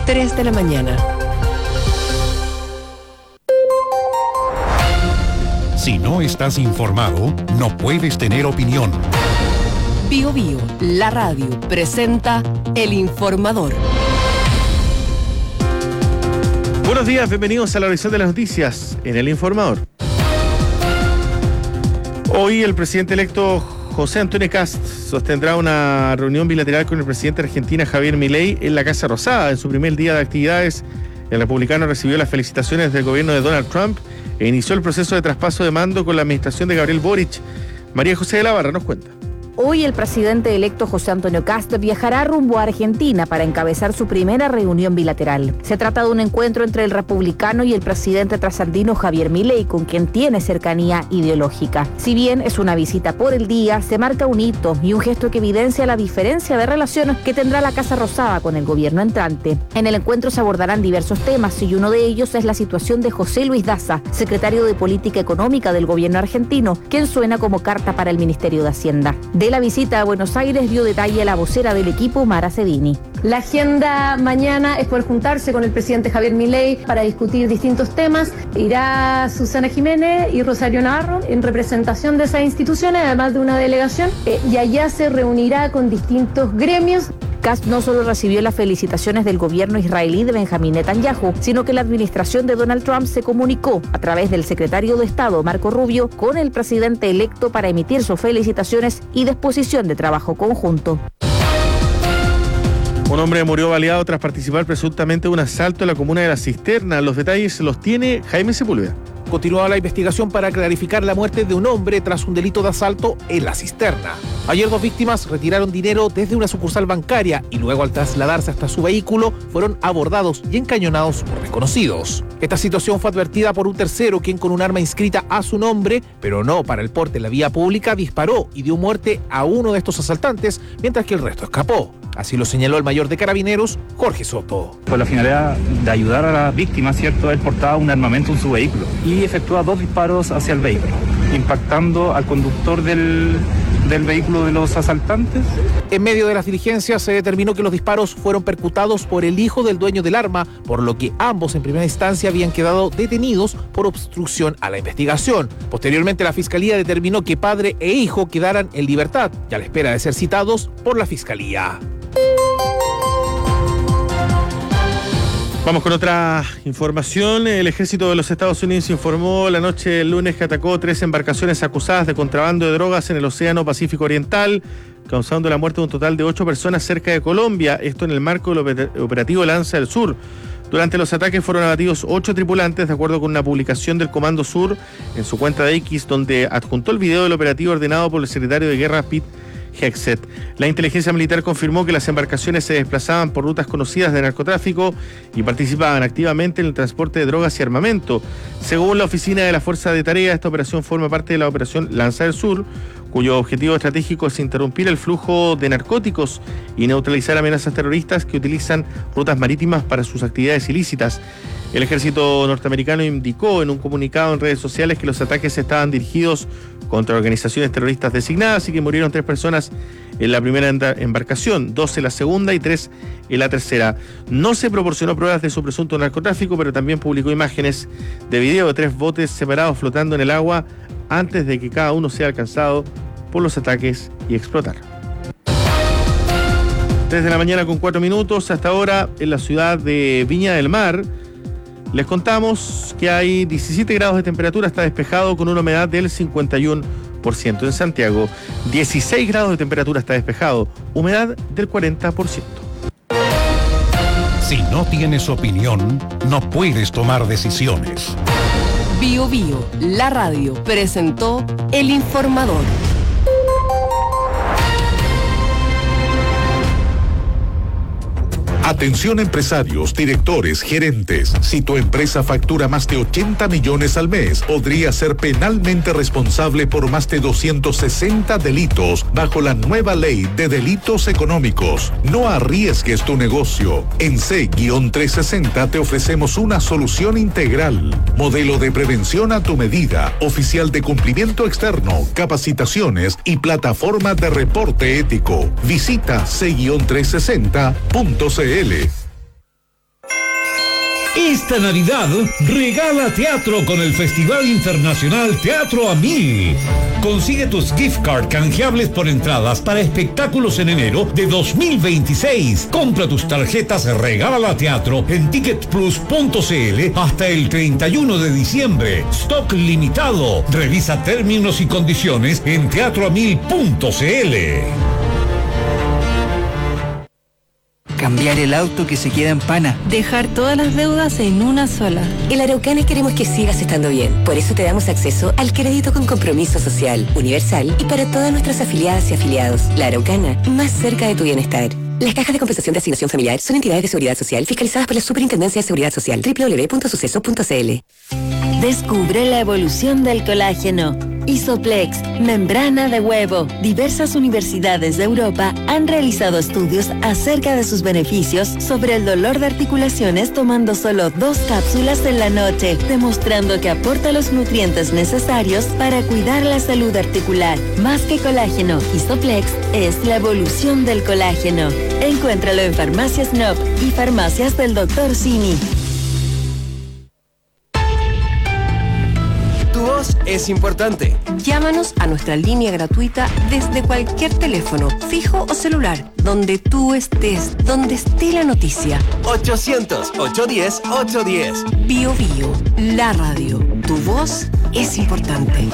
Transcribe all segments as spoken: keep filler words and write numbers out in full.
tres de la mañana. Si no estás informado, no puedes tener opinión. Bio Bio, la radio, presenta El Informador. Buenos días, bienvenidos a la revisión de las noticias en El Informador. Hoy el presidente electo José Antonio Kast sostendrá una reunión bilateral con el presidente de Argentina, Javier Milei, en la Casa Rosada. En su primer día de actividades, el republicano recibió las felicitaciones del gobierno de Donald Trump e inició el proceso de traspaso de mando con la administración de Gabriel Boric. María José de la Barra nos cuenta. Hoy el presidente electo José Antonio Kast viajará rumbo a Argentina para encabezar su primera reunión bilateral. Se trata de un encuentro entre el republicano y el presidente trasandino Javier Milei, con quien tiene cercanía ideológica. Si bien es una visita por el día, se marca un hito y un gesto que evidencia la diferencia de relaciones que tendrá la Casa Rosada con el gobierno entrante. En el encuentro se abordarán diversos temas y uno de ellos es la situación de José Luis Daza, secretario de Política Económica del gobierno argentino, quien suena como carta para el Ministerio de Hacienda. De la visita a Buenos Aires dio detalle a la vocera del equipo, Mara Cedini. La agenda mañana es poder juntarse con el presidente Javier Milei para discutir distintos temas. Irá Susana Jiménez y Rosario Navarro en representación de esas instituciones, además de una delegación, eh, y allá se reunirá con distintos gremios. Kast no solo recibió las felicitaciones del gobierno israelí de Benjamín Netanyahu, sino que la administración de Donald Trump se comunicó a través del secretario de Estado, Marco Rubio, con el presidente electo para emitir sus felicitaciones y disposición de trabajo conjunto. Un hombre murió baleado tras participar presuntamente de un asalto en la comuna de La Cisterna. Los detalles los tiene Jaime Sepúlveda. Continúa la investigación para clarificar la muerte de un hombre tras un delito de asalto en La Cisterna. Ayer dos víctimas retiraron dinero desde una sucursal bancaria y luego al trasladarse hasta su vehículo fueron abordados y encañonados por desconocidos. Esta situación fue advertida por un tercero quien con un arma inscrita a su nombre, pero no para el porte en la vía pública, disparó y dio muerte a uno de estos asaltantes mientras que el resto escapó. Así lo señaló el mayor de Carabineros, Jorge Soto. Con la finalidad de ayudar a las víctimas, ¿cierto? Él portaba un armamento en su vehículo y efectúa dos disparos hacia el vehículo, impactando al conductor del, del vehículo de los asaltantes. En medio de las diligencias se determinó que los disparos fueron percutados por el hijo del dueño del arma, por lo que ambos en primera instancia habían quedado detenidos por obstrucción a la investigación. Posteriormente la Fiscalía determinó que padre e hijo quedaran en libertad y a la espera de ser citados por la Fiscalía. Vamos con otra información. El ejército de los Estados Unidos informó la noche del lunes que atacó tres embarcaciones acusadas de contrabando de drogas en el Océano Pacífico Oriental, causando la muerte de un total de ocho personas cerca de Colombia, esto en el marco del operativo Lanza del Sur. Durante los ataques fueron abatidos ocho tripulantes, de acuerdo con una publicación del Comando Sur en su cuenta de X, donde adjuntó el video del operativo ordenado por el secretario de Guerra, Pete Hegseth. La inteligencia militar confirmó que las embarcaciones se desplazaban por rutas conocidas de narcotráfico y participaban activamente en el transporte de drogas y armamento. Según la oficina de la Fuerza de Tarea, esta operación forma parte de la operación Lanza del Sur, cuyo objetivo estratégico es interrumpir el flujo de narcóticos y neutralizar amenazas terroristas que utilizan rutas marítimas para sus actividades ilícitas. El ejército norteamericano indicó en un comunicado en redes sociales que los ataques estaban dirigidos contra organizaciones terroristas designadas y que murieron tres personas en la primera embarcación, dos en la segunda y tres en la tercera. No se proporcionó pruebas de su presunto narcotráfico, pero también publicó imágenes de video de tres botes separados flotando en el agua antes de que cada uno sea alcanzado por los ataques y explotar. tres de la mañana con cuatro minutos. Hasta ahora en la ciudad de Viña del Mar les contamos que hay diecisiete grados de temperatura, está despejado con una humedad del cincuenta y uno por ciento. En Santiago, dieciséis grados de temperatura, está despejado, humedad del cuarenta por ciento. Si no tienes opinión, no puedes tomar decisiones. Bio Bio, la radio, presentó El Informador. Atención empresarios, directores, gerentes. Si tu empresa factura más de ochenta millones al mes, podría ser penalmente responsable por más de doscientos sesenta delitos bajo la nueva ley de delitos económicos. No arriesgues tu negocio. En C trescientos sesenta te ofrecemos una solución integral. Modelo de prevención a tu medida, oficial de cumplimiento externo, capacitaciones y plataforma de reporte ético. Visita C trescientos sesenta punto c l. Esta Navidad regala teatro con el Festival Internacional Teatro a Mil. Consigue tus gift card canjeables por entradas para espectáculos en enero de dos mil veintiséis. Compra tus tarjetas Regala Teatro en ticket plus punto c l hasta el treinta y uno de diciembre. Stock limitado. Revisa términos y condiciones en teatro a mil punto c l. Cambiar el auto que se queda en pana. Dejar todas las deudas en una sola. En Araucana queremos que sigas estando bien. Por eso te damos acceso al crédito con compromiso social, universal y para todas nuestras afiliadas y afiliados. La Araucana, más cerca de tu bienestar. Las cajas de compensación de asignación familiar son entidades de seguridad social fiscalizadas por la Superintendencia de Seguridad Social. doble u doble u doble u punto suceso punto c l. Descubre la evolución del colágeno. Isoplex, membrana de huevo. Diversas universidades de Europa han realizado estudios acerca de sus beneficios sobre el dolor de articulaciones tomando solo dos cápsulas en la noche, demostrando que aporta los nutrientes necesarios para cuidar la salud articular. Más que colágeno, Isoplex es la evolución del colágeno. Encuéntralo en Farmacias N O P y Farmacias del doctor Simi. Tu voz es importante. Llámanos a nuestra línea gratuita desde cualquier teléfono, fijo o celular, donde tú estés, donde esté la noticia. ochocientos, ochocientos diez, ochocientos diez. Bio Bio, la radio. Tu voz es importante.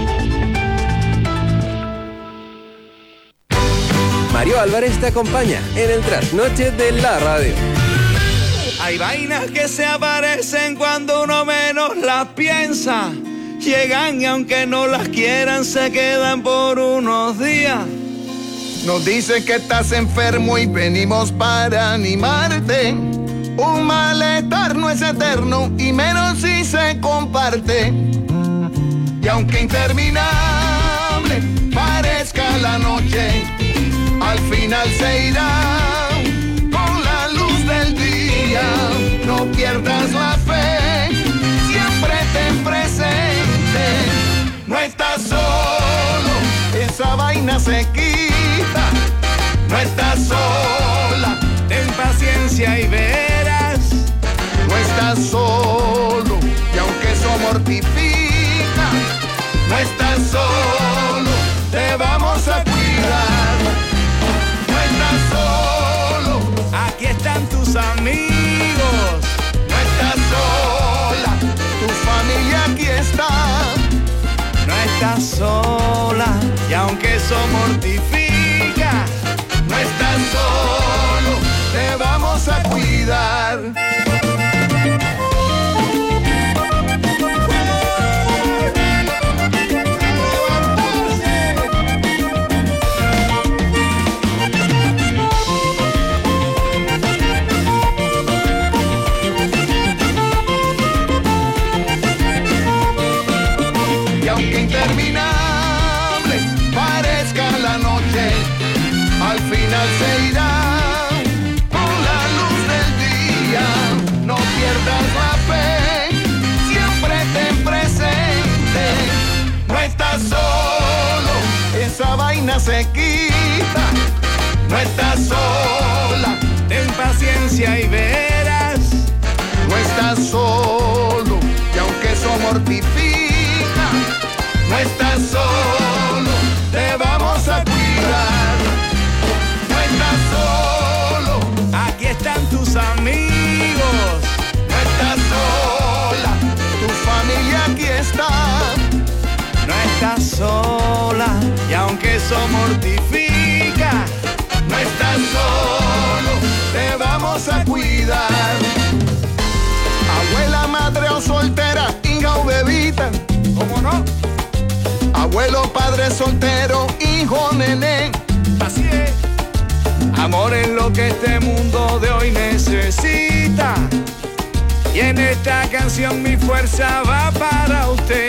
Mario Álvarez te acompaña en el trasnoche de la radio. Hay vainas que se aparecen cuando uno menos las piensa. Llegan y aunque no las quieran se quedan por unos días. Nos dicen que estás enfermo y venimos para animarte. Un malestar no es eterno y menos si se comparte. Y aunque interminable parezca la noche, al final se irá con la luz del día. No pierdas la fe, siempre ten presente. No estás solo, esa vaina se quita. No estás sola, ten paciencia y verás. No estás solo, y aunque eso mortifica, no estás solo, te vamos a cuidar. No estás solo, aquí están tus amigos. No estás sola, tu familia aquí está. No estás sola, y aunque eso mortifica, no estás solo, te vamos a cuidar. Y aunque interminable parezca la noche, al final se irá con la luz del día. No pierdas la fe, siempre ten presente. No estás solo, esa vaina se quita. No estás sola, ten paciencia y verás. No estás solo, y aunque eso mortifica, no estás solo, te vamos a cuidar. No estás solo, aquí están tus amigos. No estás sola, tu familia aquí está. No estás sola, y aunque eso mortifica, no estás solo, te vamos a cuidar. Abuela, madre o soltera, hija o bebita, ¿cómo no? Abuelo, padre soltero, hijo, nené. Así es. Amor es lo que este mundo de hoy necesita. Y en esta canción mi fuerza va para usted.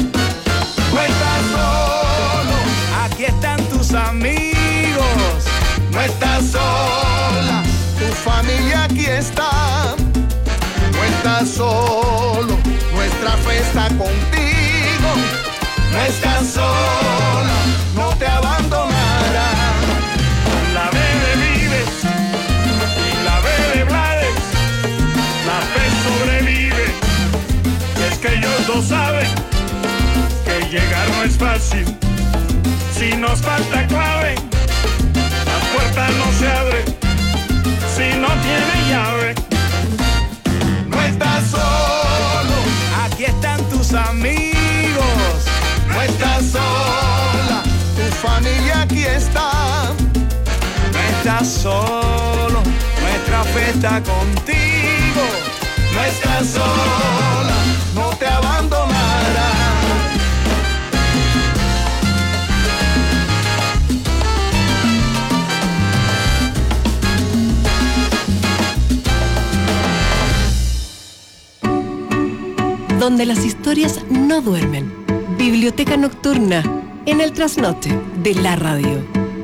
No estás solo, aquí están tus amigos. No estás sola, tu familia aquí está. No estás solo, nuestra fe está contigo. No estás sola, no te abandonará. La B de Vives y la B de Blades, la fe sobre fácil. Si nos falta clave, la puerta no se abre. Si no tiene llave, no estás solo. Aquí están tus amigos. No estás sola. Tu familia aquí está. No estás solo. Nuestra fe está contigo. No estás sola. No te abandonará. Donde las historias no duermen. Biblioteca Nocturna, en el trasnoche de la radio.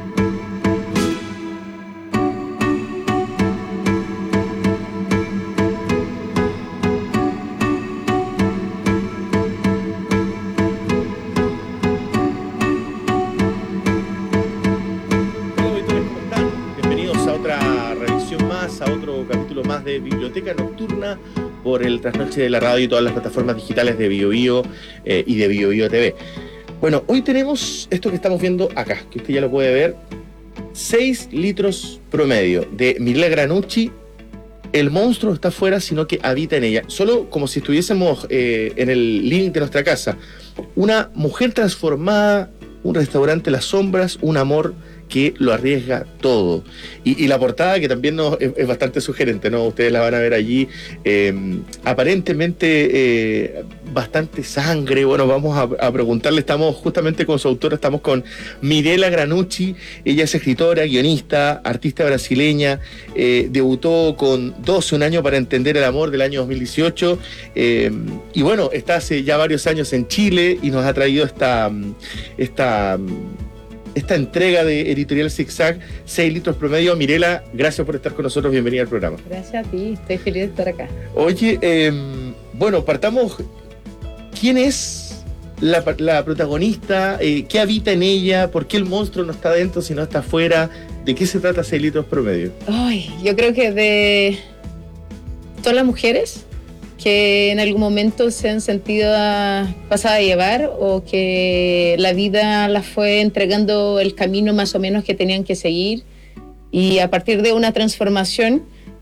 Hola auditores, ¿cómo están? Bienvenidos a otra revisión más, a otro capítulo más de Biblioteca Nocturna por el trasnoche de la radio y todas las plataformas digitales de BioBio eh, y de BioBio T V. Bueno, hoy tenemos esto que estamos viendo acá, que usted ya lo puede ver, seis litros promedio de Mirela Granucci. El monstruo está afuera, sino que habita en ella. Solo como si estuviésemos eh, en el living de nuestra casa. Una mujer transformada, un restaurante Las Sombras, un amor que lo arriesga todo. Y, y la portada, que también no, es, es bastante sugerente, ¿no? Ustedes la van a ver allí. Eh, aparentemente eh, bastante sangre. Bueno, vamos a, a preguntarle. Estamos justamente con su autora, estamos con Mirela Granucci. Ella es escritora, guionista, artista brasileña. Eh, debutó con doce, un año para entender el amor, del año dos mil dieciocho. Eh, y bueno, está hace ya varios años en Chile y nos ha traído esta... esta esta entrega de Editorial Zigzag, seis litros promedio. Mirela, gracias por estar con nosotros, bienvenida al programa. Gracias a ti, estoy feliz de estar acá. Oye, eh, bueno, partamos. ¿Quién es la, la protagonista? Eh, ¿Qué habita en ella? ¿Por qué el monstruo no está dentro, sino está afuera? ¿De qué se trata seis litros promedio? Ay, yo creo que de todas las mujeres que en algún momento se han sentido pasadas a llevar o que la vida las fue entregando el camino más o menos que tenían que seguir y a partir de una transformación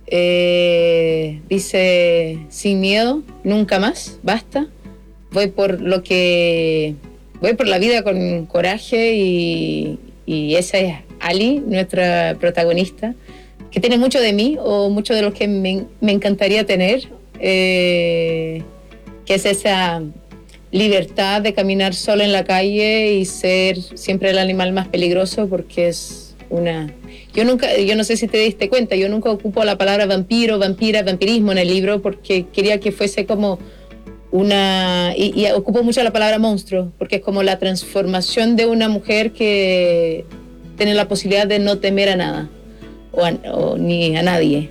eh, dice sin miedo, nunca más, basta, voy por lo que voy por la vida con coraje y, y esa es Ali, nuestra protagonista, que tiene mucho de mí o mucho de lo que me, me encantaría tener. Eh, que es esa libertad de caminar sola en la calle y ser siempre el animal más peligroso porque es una... Yo nunca, yo no sé si te diste cuenta, yo nunca ocupo la palabra vampiro, vampira, vampirismo en el libro porque quería que fuese como una... Y, y ocupo mucho la palabra monstruo porque es como la transformación de una mujer que tiene la posibilidad de no temer a nada o, a, o ni a nadie.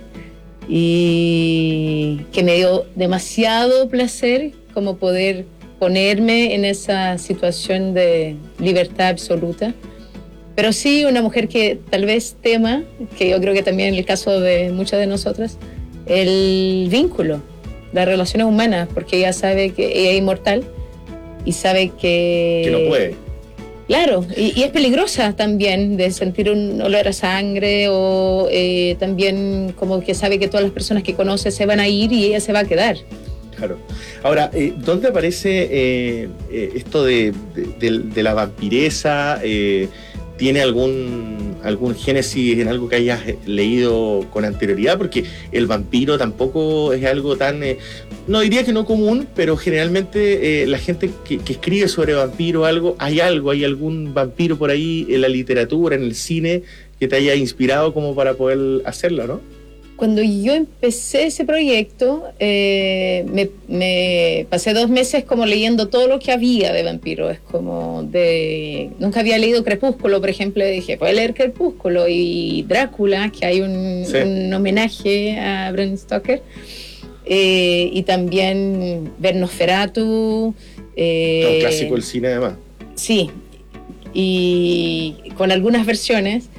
Y que me dio demasiado placer como poder ponerme en esa situación de libertad absoluta. Pero sí una mujer que tal vez tema, que yo creo que también en el caso de muchas de nosotras, el vínculo, las relaciones humanas, porque ella sabe que ella es inmortal y sabe que... Que no puede. Claro, y, y es peligrosa también de sentir un olor a sangre o eh, también como que sabe que todas las personas que conoce se van a ir y ella se va a quedar. Claro. Ahora, eh, ¿dónde aparece eh, eh, esto de, de, de, de la vampiresa? Eh, ¿Tiene algún, algún génesis en algo que hayas leído con anterioridad? Porque el vampiro tampoco es algo tan... Eh, no diría que no común, pero generalmente eh, la gente que, que escribe sobre vampiro algo, hay algo, hay algún vampiro por ahí en la literatura, en el cine, que te haya inspirado como para poder hacerlo, ¿no? Cuando yo empecé ese proyecto, eh, me, me pasé dos meses como leyendo todo lo que había de vampiro. Es como de... Nunca había leído Crepúsculo, por ejemplo, y dije, voy a leer Crepúsculo. Y Drácula, que hay un, sí. un homenaje a Bram Stoker. Eh, y también ver Nosferatu. Eh, Un clásico del cine, además. Sí, y con algunas versiones.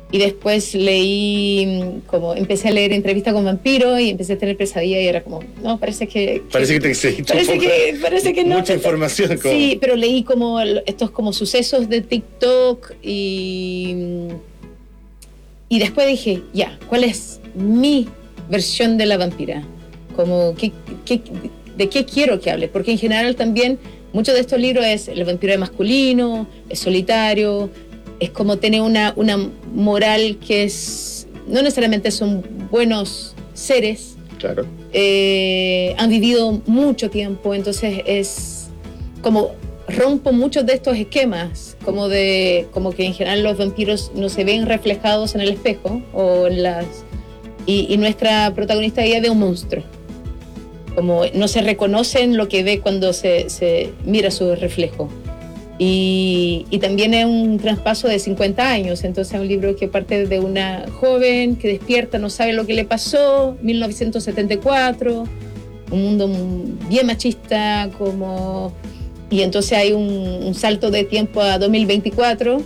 Y después leí, como empecé a leer entrevistas con vampiros y empecé a tener pesadillas y era como, no, parece que... Parece que, que te excediste parece un poco. Que, parece que no. Mucha información. Como... Sí, pero leí como estos como sucesos de TikTok y... Y después dije, ya, ¿cuál es mi versión de la vampira? Como, ¿qué, qué, ¿de qué quiero que hable? Porque en general también muchos de estos libros es el vampiro es masculino, es solitario... Es como tener una, una moral que es, no necesariamente son buenos seres. Claro. Eh, han vivido mucho tiempo, entonces es como rompo muchos de estos esquemas, como de, como que en general los vampiros no se ven reflejados en el espejo o en las, y, y nuestra protagonista ella ve un monstruo. Como no se reconoce en lo que ve cuando se, se mira su reflejo. Y, y también es un traspaso de cincuenta años, entonces es un libro que parte de una joven que despierta, no sabe lo que le pasó, mil novecientos setenta y cuatro, un mundo bien machista, como, y entonces hay un, un salto de tiempo a dos mil veinticuatro,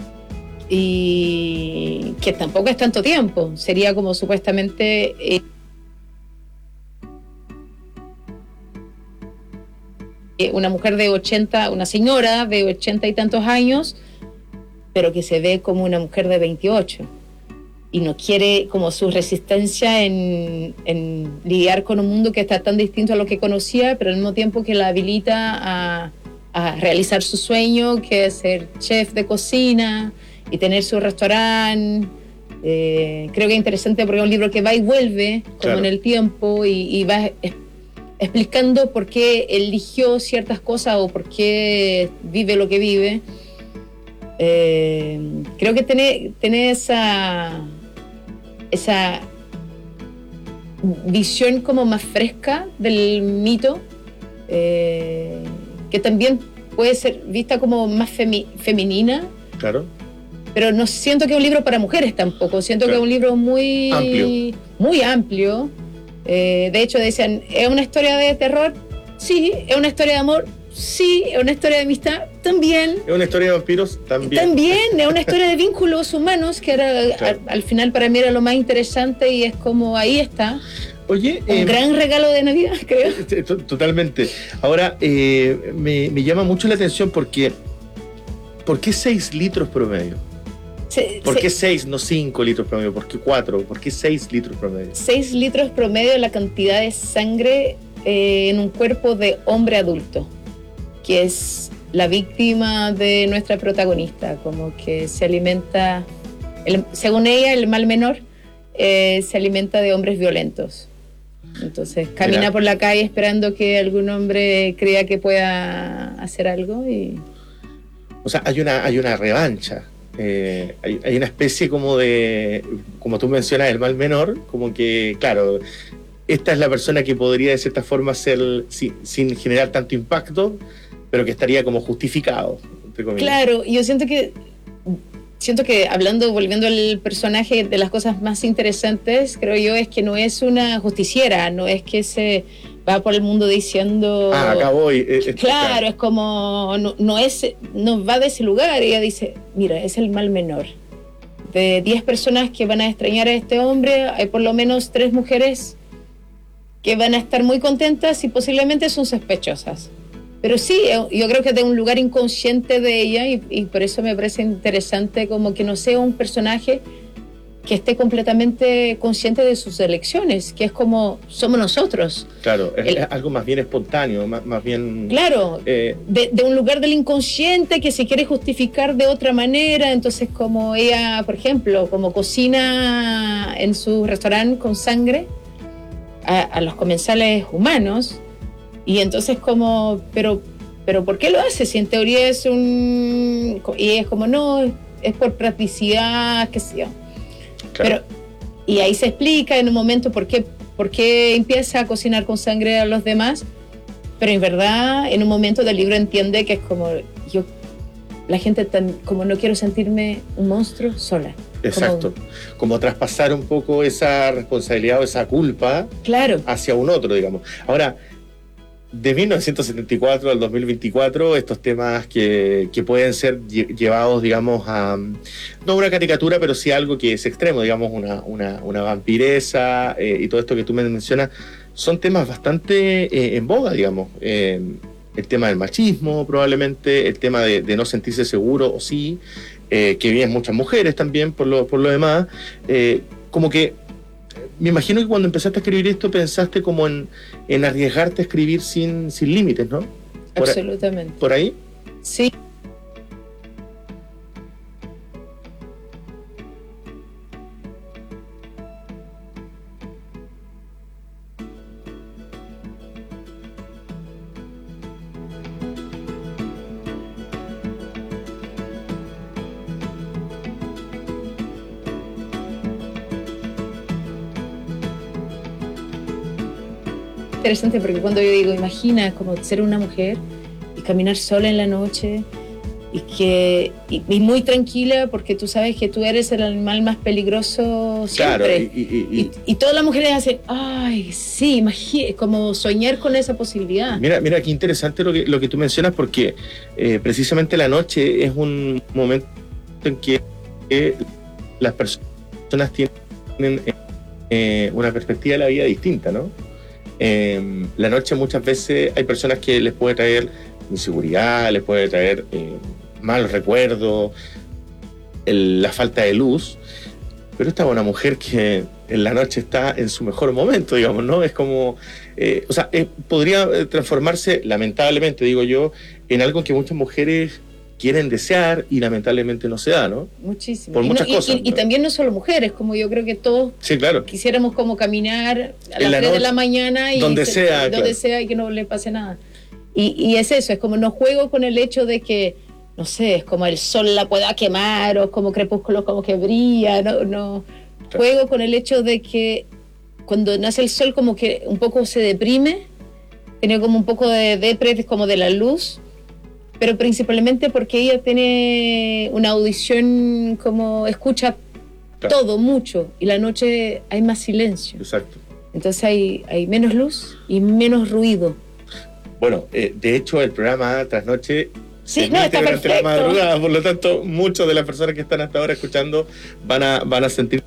y que tampoco es tanto tiempo, sería como supuestamente... Eh, una mujer de ochenta, una señora de ochenta y tantos años, pero que se ve como una mujer de veintiocho y no quiere como su resistencia en, en lidiar con un mundo que está tan distinto a lo que conocía, pero al mismo tiempo que la habilita a, a realizar su sueño, que es ser chef de cocina y tener su restaurante. Eh, creo que es interesante porque es un libro que va y vuelve como claro. en el tiempo y, y va explicando por qué eligió ciertas cosas o por qué vive lo que vive. Eh, creo que tiene, tiene esa, esa visión como más fresca del mito, eh, que también puede ser vista como más femi- femenina. Claro. Pero no siento que es un libro para mujeres tampoco, siento claro. que es un libro muy amplio. Muy amplio. Eh, de hecho decían, ¿es una historia de terror? Sí. ¿Es una historia de amor? Sí. ¿Es una historia de amistad? También. ¿Es una historia de vampiros? También. También. ¿Es una historia de vínculos humanos? Que era claro. al, al final para mí era lo más interesante y es como ahí está. Oye, un eh, gran regalo de Navidad, creo. Totalmente. Ahora, eh, me, me llama mucho la atención porque ¿por qué seis litros promedio? Se, ¿Por se, qué seis, no cinco litros promedio? ¿Por qué cuatro? ¿Por qué seis litros promedio? Seis litros promedio es la cantidad de sangre eh, en un cuerpo de hombre adulto, que es la víctima de nuestra protagonista, como que se alimenta, el, según ella, el mal menor eh, se alimenta de hombres violentos. Entonces camina Mira. por la calle esperando que algún hombre crea que pueda hacer algo y... O sea, hay una, hay una revancha. Eh, hay, hay una especie como de, como tú mencionas, el mal menor, como que, claro, esta es la persona que podría de cierta forma ser sin, sin generar tanto impacto, pero que estaría como justificado, entre comillas. Claro, yo siento que siento que hablando, volviendo al personaje, de las cosas más interesantes, creo yo, es que no es una justiciera, no es que se va por el mundo diciendo... Ah, acá voy. Eh, claro, claro, es como... No, no, es, no va de ese lugar. Ella dice, mira, es el mal menor. De diez personas que van a extrañar a este hombre, hay por lo menos tres mujeres que van a estar muy contentas y posiblemente son sospechosas. Pero sí, yo creo que de un lugar inconsciente de ella, y, y por eso me parece interesante como que no sea un personaje que esté completamente consciente de sus elecciones, que es como somos nosotros. Claro, es, El, es algo más bien espontáneo, más, más bien... Claro, eh, de, de un lugar del inconsciente que se quiere justificar de otra manera, entonces como ella, por ejemplo, como cocina en su restaurante con sangre a, a los comensales humanos, y entonces como, pero, pero ¿por qué lo hace? Si en teoría es un... Y es como, no, es por practicidad, qué sé yo. Claro. Pero, y ahí se explica en un momento por qué, por qué empieza a cocinar con sangre a los demás, pero en verdad en un momento del libro entiende que es como yo, la gente tan, como no quiero sentirme un monstruo sola. Exacto, como, como traspasar un poco esa responsabilidad o esa culpa claro. hacia un otro, digamos. Ahora, de mil novecientos setenta y cuatro al dos mil veinticuatro, estos temas que, que pueden ser lle- llevados, digamos, a no una caricatura, pero sí algo que es extremo, digamos, una, una, una vampiresa eh, y todo esto que tú me mencionas, son temas bastante eh, en boga, digamos. Eh, el tema del machismo, probablemente, el tema de, de no sentirse seguro, o sí, eh, que viven muchas mujeres también, por lo, por lo demás. Eh, como que me imagino que cuando empezaste a escribir esto pensaste como en, en arriesgarte a escribir sin, sin límites, ¿no? Por Absolutamente. A, ¿Por ahí? Sí. Interesante porque cuando yo digo, imagina como ser una mujer y caminar sola en la noche y que y, y muy tranquila porque tú sabes que tú eres el animal más peligroso siempre. Claro, y, y, y, y, y todas las mujeres hacen, ay, sí, imagina, como soñar con esa posibilidad. Mira, mira qué interesante lo que, lo que tú mencionas porque eh, precisamente la noche es un momento en que eh, las personas tienen eh, una perspectiva de la vida distinta, ¿no? Eh, la noche muchas veces hay personas que les puede traer inseguridad, les puede traer eh, malos recuerdos, el, la falta de luz, pero esta es una mujer que en la noche está en su mejor momento, digamos, ¿no? Es como, eh, o sea, eh, podría transformarse, lamentablemente, digo yo, en algo que muchas mujeres quieren desear y lamentablemente no se da, ¿no? Muchísimo. Por y muchas no, y, cosas. Y, y también no solo mujeres, como yo creo que todos sí, claro. quisiéramos como caminar a las la tres noche, de la mañana y donde se, sea, donde claro. sea y que no le pase nada. Y, y es eso, es como no juego con el hecho de que, no sé, es como el sol la pueda quemar o como crepúsculo como que brilla, no, no. Claro. Juego con el hecho de que cuando nace el sol como que un poco se deprime, tiene como un poco de depre como de la luz, pero principalmente porque ella tiene una audición como escucha claro. todo, mucho, y la noche hay más silencio. Exacto. Entonces hay, hay menos luz y menos ruido. Bueno, eh, de hecho el programa Trasnoche sí, se no, emite está durante la perfecto. madrugada, por lo tanto muchas de las personas que están hasta ahora escuchando van a, van a sentir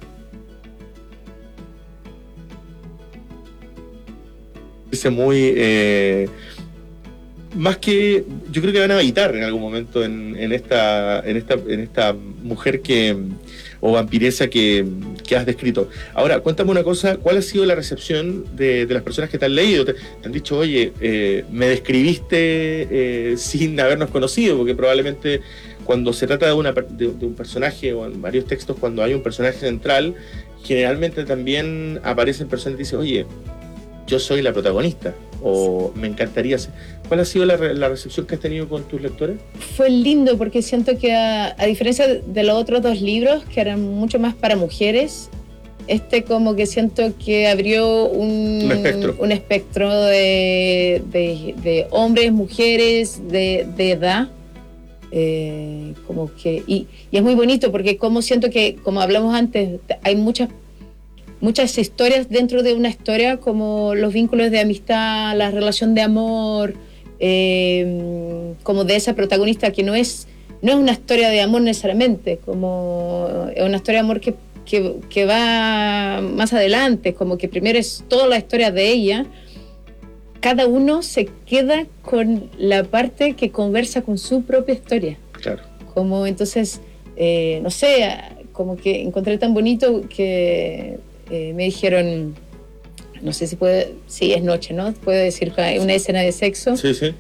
muy eh, más que yo creo que van a habitar en algún momento en, en esta en esta en esta mujer que o vampiresa que, que has descrito. Ahora, cuéntame una cosa, ¿cuál ha sido la recepción de, de las personas que te han leído? Te, te han dicho, oye, eh, me describiste eh, sin habernos conocido, porque probablemente cuando se trata de, una, de, de un personaje o en varios textos, cuando hay un personaje central, generalmente también aparecen personas que dicen, oye, yo soy la protagonista, o me encantaría ser. ¿Cuál ha sido la, la recepción que has tenido con tus lectores? Fue lindo porque siento que a, a diferencia de los otros dos libros que eran mucho más para mujeres, este como que siento que abrió un, un espectro, un espectro de, de, de hombres, mujeres, de, de edad. Eh, como que y, y es muy bonito porque como siento que, como hablamos antes, hay muchas muchas historias dentro de una historia, como los vínculos de amistad, la relación de amor, eh, como de esa protagonista que no es, no es una historia de amor necesariamente, como es una historia de amor que, que, que va más adelante, como que primero es toda la historia de ella. Cada uno se queda con la parte que conversa con su propia historia. Claro. Como entonces, eh, no sé, como que encontré tan bonito que eh, me dijeron, no sé si puede, sí, es noche, ¿no? Puedo decir que hay una escena de sexo. Sí, sí.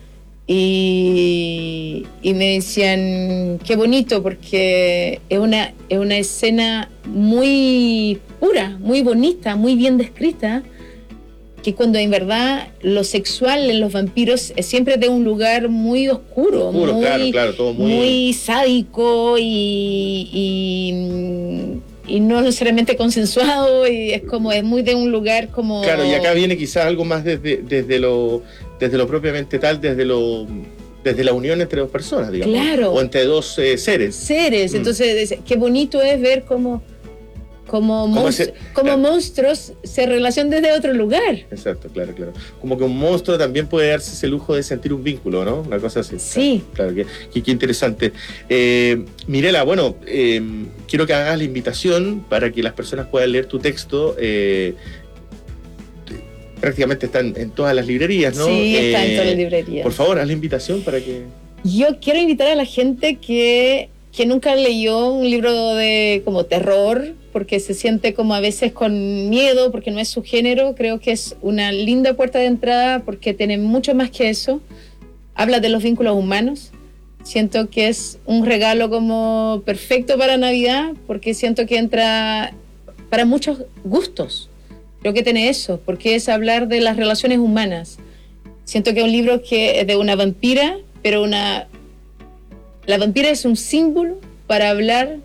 Y, y me decían, qué bonito, porque es una, es una escena muy pura, muy bonita, muy bien descrita, que cuando en verdad lo sexual en los vampiros es siempre de un lugar muy oscuro, oscuro muy, claro, claro, todo muy... muy sádico y, y, y no necesariamente consensuado, y es como, es muy de un lugar como... Claro, y acá viene quizás algo más desde, desde, lo, desde lo propiamente tal, desde lo... desde la unión entre dos personas, digamos. Claro. O entre dos eh, seres. Seres, mm. Entonces, qué bonito es ver cómo como, Como monstru- ese- como claro. monstruos se relacionan desde otro lugar. Exacto, claro, claro. Como que un monstruo también puede darse ese lujo de sentir un vínculo, ¿no? Una cosa así. Sí. Claro, claro, qué, qué interesante. Eh, Mirela, bueno, eh, quiero que hagas la invitación para que las personas puedan leer tu texto. Eh, prácticamente está en, en todas las librerías, ¿no? Sí, está en Eh, todas las librerías. Por favor, haz la invitación para que... Yo quiero invitar a la gente que, que nunca leyó un libro de como terror, porque se siente como a veces con miedo, porque no es su género. Creo que es una linda puerta de entrada porque tiene mucho más que eso. Habla de los vínculos humanos. Siento que es un regalo como perfecto para Navidad, porque siento que entra para muchos gustos. Creo que tiene eso, porque es hablar de las relaciones humanas. Siento que es un libro que es de una vampira, pero una... La vampira es un símbolo para hablar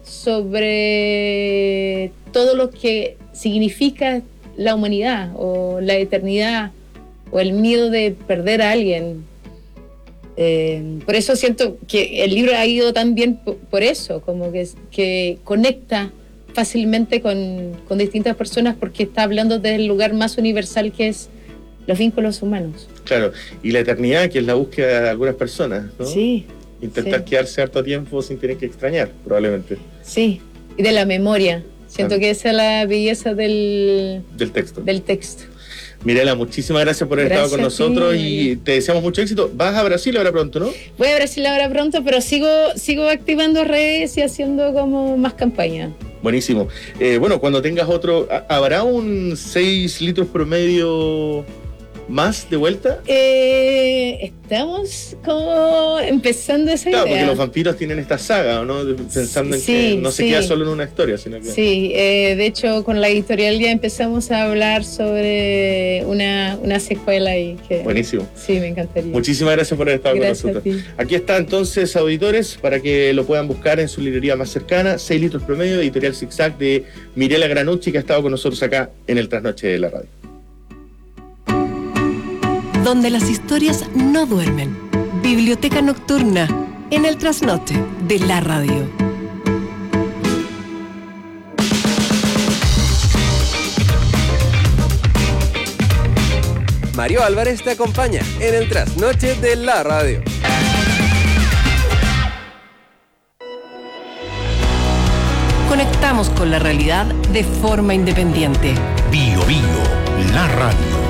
sobre todo lo que significa la humanidad o la eternidad o el miedo de perder a alguien. Eh, por eso siento que el libro ha ido tan bien por, por eso, como que, que conecta fácilmente con, con distintas personas porque está hablando del lugar más universal que es los vínculos humanos. Claro, y la eternidad, que es la búsqueda de algunas personas, ¿no? Sí. Intentar sí. quedarse harto tiempo sin tener que extrañar, probablemente. Sí, y de la memoria. Siento Claro. que esa es la belleza del, Del texto. del texto. Mirela, muchísimas gracias por haber Gracias estado con a ti, nosotros y María. te deseamos mucho éxito. Vas a Brasil ahora pronto, ¿no? Voy a Brasil ahora pronto, pero sigo, sigo activando redes y haciendo como más campaña. Buenísimo. Eh, bueno, cuando tengas otro, ¿ha- ¿habrá un seis litros promedio más de vuelta? Eh, estamos como empezando esa Claro, idea. porque los vampiros tienen esta saga, ¿no? De- Pensando en Sí, que no se sí. queda solo en una historia, sino que... Sí, eh, de hecho con la editorial ya empezamos a hablar sobre una, una secuela y que... Buenísimo. Sí, me encantaría. Muchísimas gracias por haber estado Gracias con a nosotros. ti. Aquí está entonces, auditores, para que lo puedan buscar en su librería más cercana, seis litros promedio, editorial Zigzag de Mirela Granucci, que ha estado con nosotros acá en el Trasnoche de la Radio. Donde las historias no duermen. Biblioteca Nocturna, en el Trasnoche de la Radio. Mario Álvarez te acompaña en el Trasnoche de la Radio. Conectamos con la realidad de forma independiente. Bio Bio, la radio.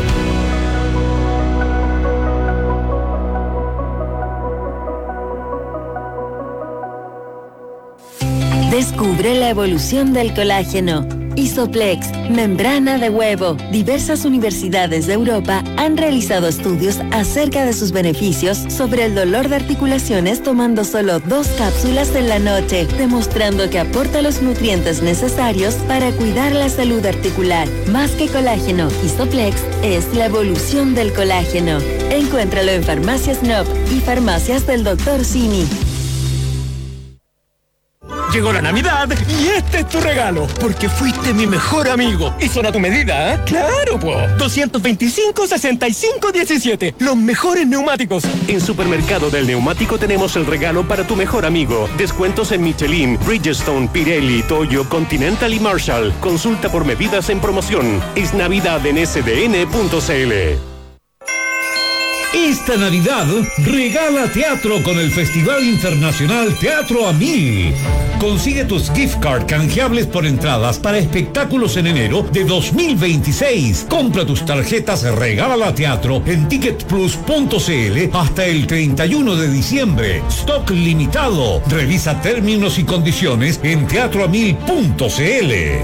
Descubre la evolución del colágeno. Isoplex, membrana de huevo. Diversas universidades de Europa han realizado estudios acerca de sus beneficios sobre el dolor de articulaciones tomando solo dos cápsulas en la noche, demostrando que aporta los nutrientes necesarios para cuidar la salud articular. Más que colágeno, Isoplex es la evolución del colágeno. Encuéntralo en Farmacias N O P y Farmacias del doctor Simi. Llegó la Navidad y este es tu regalo, porque fuiste mi mejor amigo. Y son a tu medida, ¿eh? ¡Claro, po! doscientos veinticinco, sesenta y cinco, diecisiete. Los mejores neumáticos. En Supermercado del Neumático tenemos el regalo para tu mejor amigo. Descuentos en Michelin, Bridgestone, Pirelli, Toyo, Continental y Marshall. Consulta por medidas en promoción. Es Navidad en S D N punto C L. Esta Navidad regala teatro con el Festival Internacional Teatro a Mí. Consigue tus gift card canjeables por entradas para espectáculos en enero de dos mil veintiséis. Compra tus tarjetas Regala Teatro en ticket plus punto c l hasta el treinta y uno de diciembre. Stock limitado. Revisa términos y condiciones en teatro a mil punto c l.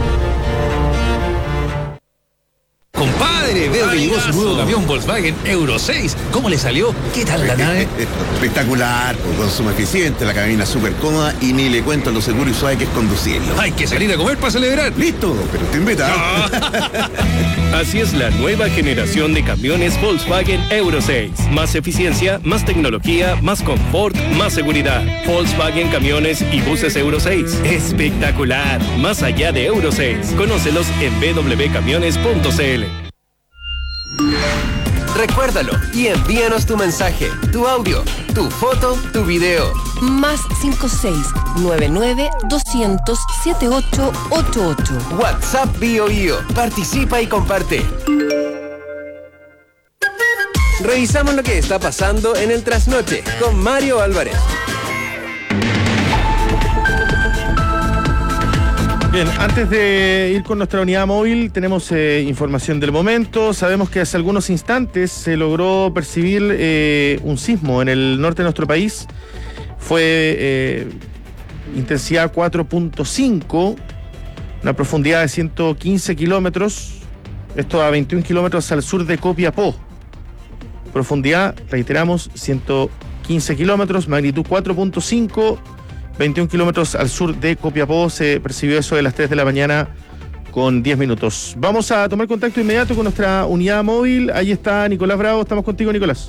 Compadre, veo que llegó su nuevo camión Volkswagen Euro seis. ¿Cómo le salió? ¿Qué tal la nave? Espectacular, con consumo eficiente, la cabina súper cómoda y ni le cuento lo seguro y suave que es conducirlo. Hay que salir a comer para celebrar. Listo, pero te invita. Así es la nueva generación de camiones Volkswagen Euro seis. Más eficiencia, más tecnología, más confort, más seguridad. Volkswagen Camiones y Buses Euro seis. Espectacular. Más allá de Euro seis. Conócelos en w w w punto camiones punto c l. Recuérdalo y envíanos tu mensaje, tu audio, tu foto, tu video. Más cinco seis nueve nueve doscientos setenta y ocho ochenta y ocho. WhatsApp BioBio. Participa y comparte. Revisamos lo que está pasando en el Trasnoche con Mario Álvarez. Bien, antes de ir con nuestra unidad móvil, tenemos eh, información del momento. Sabemos que hace algunos instantes se logró percibir eh, un sismo en el norte de nuestro país. Fue eh, intensidad cuatro punto cinco, una profundidad de ciento quince kilómetros, esto a veintiún kilómetros al sur de Copiapó. Profundidad, reiteramos, ciento quince kilómetros, magnitud cuatro punto cinco, veintiún kilómetros al sur de Copiapó. Se percibió eso de las tres de la mañana con diez minutos. Vamos a tomar contacto inmediato con nuestra unidad móvil. Ahí está Nicolás Bravo. Estamos contigo, Nicolás.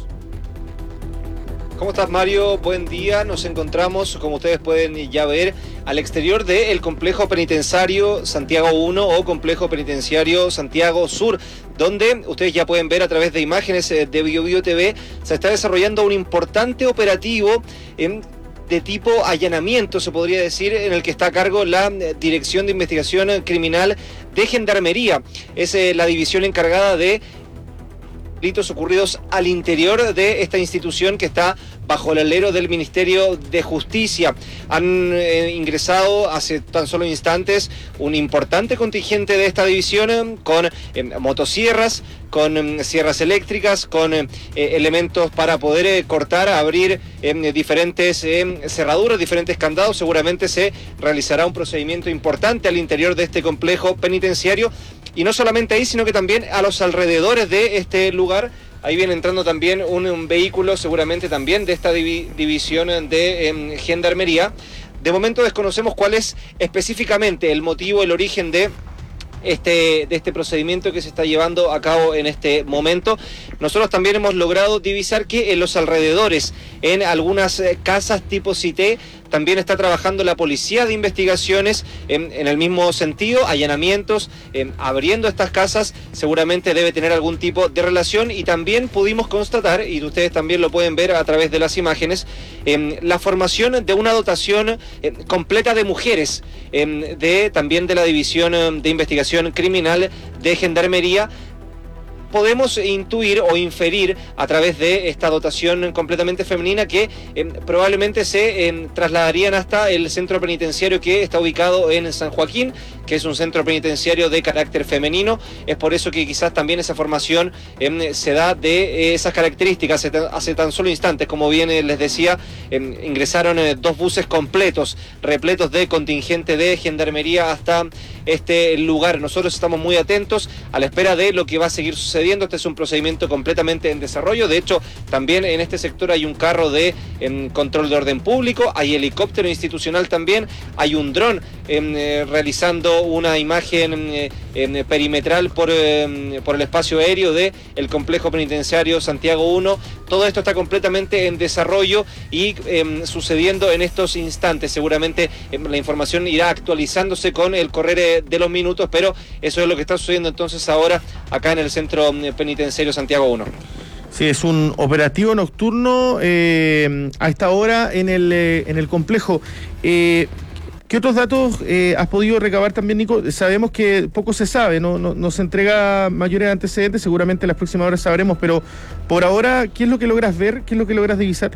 ¿Cómo estás, Mario? Buen día. Nos encontramos, como ustedes pueden ya ver, al exterior del complejo penitenciario Santiago uno o complejo penitenciario Santiago Sur, donde ustedes ya pueden ver a través de imágenes de BioBio T V, se está desarrollando un importante operativo en de tipo allanamiento, se podría decir, en el que está a cargo la Dirección de Investigación Criminal de Gendarmería. Es eh, la división encargada de delitos ocurridos al interior de esta institución que está bajo el alero del Ministerio de Justicia. Han eh, ingresado hace tan solo instantes un importante contingente de esta división eh, con eh, motosierras, con eh, sierras eléctricas, con eh, elementos para poder eh, cortar, abrir eh, diferentes eh, cerraduras, diferentes candados. Seguramente se realizará un procedimiento importante al interior de este complejo penitenciario. Y no solamente ahí, sino que también a los alrededores de este lugar. Ahí viene entrando también un, un vehículo, seguramente también de esta divi- división de eh, Gendarmería. De momento desconocemos cuál es específicamente el motivo, el origen de este, de este procedimiento que se está llevando a cabo en este momento. Nosotros también hemos logrado divisar que en los alrededores, en algunas eh, casas tipo Cité, también está trabajando la Policía de Investigaciones en, en el mismo sentido, allanamientos, eh, abriendo estas casas. Seguramente debe tener algún tipo de relación, y también pudimos constatar, y ustedes también lo pueden ver a través de las imágenes, eh, la formación de una dotación eh, completa de mujeres, eh, de también de la División de Investigación Criminal de Gendarmería. Podemos intuir o inferir a través de esta dotación completamente femenina que eh, probablemente se eh, trasladarían hasta el centro penitenciario que está ubicado en San Joaquín, que es un centro penitenciario de carácter femenino. Es por eso que quizás también esa formación eh, se da de eh, esas características. Hace, hace tan solo instantes, como bien eh, les decía, eh, ingresaron eh, dos buses completos, repletos de contingente de Gendarmería hasta este lugar. Nosotros estamos muy atentos a la espera de lo que va a seguir sucediendo. Este es un procedimiento completamente en desarrollo. De hecho, también en este sector hay un carro de eh, control de orden público, hay helicóptero institucional también, hay un dron eh, realizando una imagen eh, eh, perimetral por, eh, por el espacio aéreo del complejo penitenciario Santiago uno. Todo esto está completamente en desarrollo y eh, sucediendo en estos instantes. Seguramente eh, la información irá actualizándose con el correr eh, de los minutos, pero eso es lo que está sucediendo entonces ahora acá en el centro penitenciario Santiago uno. Sí, es un operativo nocturno eh, a esta hora en el, eh, en el complejo. Eh, ¿Qué otros datos eh, has podido recabar también, Nico? Sabemos que poco se sabe, no, no, no se entrega mayores antecedentes, seguramente en las próximas horas sabremos, pero por ahora, ¿qué es lo que logras ver? ¿Qué es lo que logras divisar?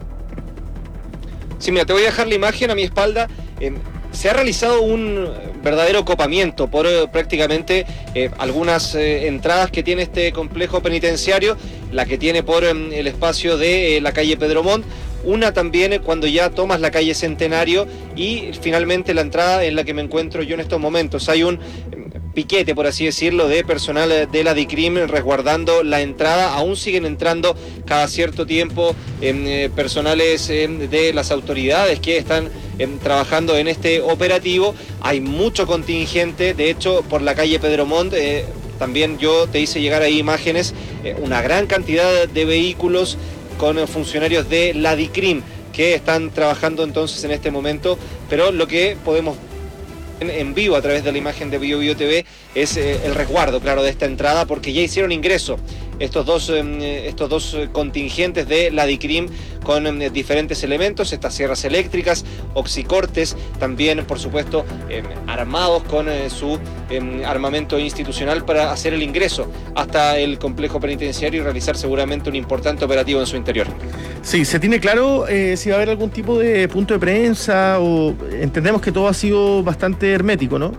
Sí, mira, te voy a dejar la imagen a mi espalda. Eh, se ha realizado un verdadero copamiento por eh, prácticamente eh, algunas eh, entradas que tiene este complejo penitenciario, la que tiene por eh, el espacio de eh, la calle Pedro Montt, una también eh, cuando ya tomas la calle Centenario, y finalmente la entrada en la que me encuentro yo en estos momentos. Hay un piquete, por así decirlo, de personal de la DICRIM resguardando la entrada. Aún siguen entrando cada cierto tiempo eh, personales eh, de las autoridades que están eh, trabajando en este operativo. Hay mucho contingente, de hecho, por la calle Pedro Montt, eh, también yo te hice llegar ahí imágenes, eh, una gran cantidad de vehículos con eh, funcionarios de la DICRIM que están trabajando entonces en este momento, pero lo que podemos en vivo a través de la imagen de BioBio T V es eh, el resguardo, claro, de esta entrada, porque ya hicieron ingreso estos dos, eh, estos dos contingentes de la DICRIM con eh, diferentes elementos, estas sierras eléctricas, oxicortes, también por supuesto eh, armados con eh, su eh, armamento institucional para hacer el ingreso hasta el complejo penitenciario y realizar seguramente un importante operativo en su interior. Sí, ¿se tiene claro eh, si va a haber algún tipo de punto de prensa o entendemos que todo ha sido bastante hermético, ¿no?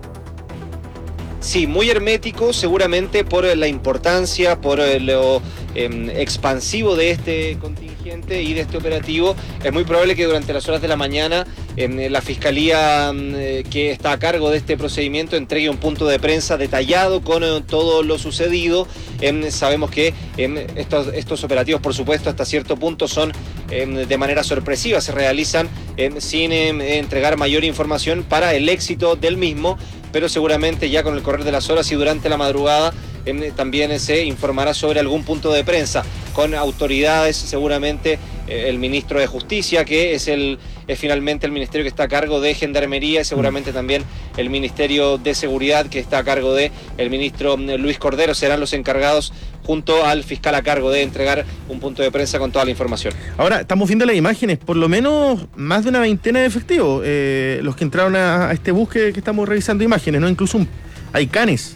Sí, muy hermético, seguramente por la importancia, por lo eh, expansivo de este contingente y de este operativo. Es muy probable que durante las horas de la mañana eh, la Fiscalía eh, que está a cargo de este procedimiento entregue un punto de prensa detallado con eh, todo lo sucedido. Eh, sabemos que eh, estos, estos operativos, por supuesto, hasta cierto punto son eh, de manera sorpresiva, se realizan eh, sin eh, entregar mayor información para el éxito del mismo, pero seguramente ya con el correr de las horas y durante la madrugada eh, también se informará sobre algún punto de prensa con autoridades, seguramente eh, el ministro de Justicia, que es el es finalmente el ministerio que está a cargo de Gendarmería, y seguramente también el Ministerio de Seguridad, que está a cargo de el ministro Luis Cordero, serán los encargados junto al fiscal a cargo de entregar un punto de prensa con toda la información. Ahora, estamos viendo las imágenes, por lo menos más de una veintena de efectivos, eh, los que entraron a, a este bus que, que estamos revisando imágenes, ¿no? Incluso un, hay canes.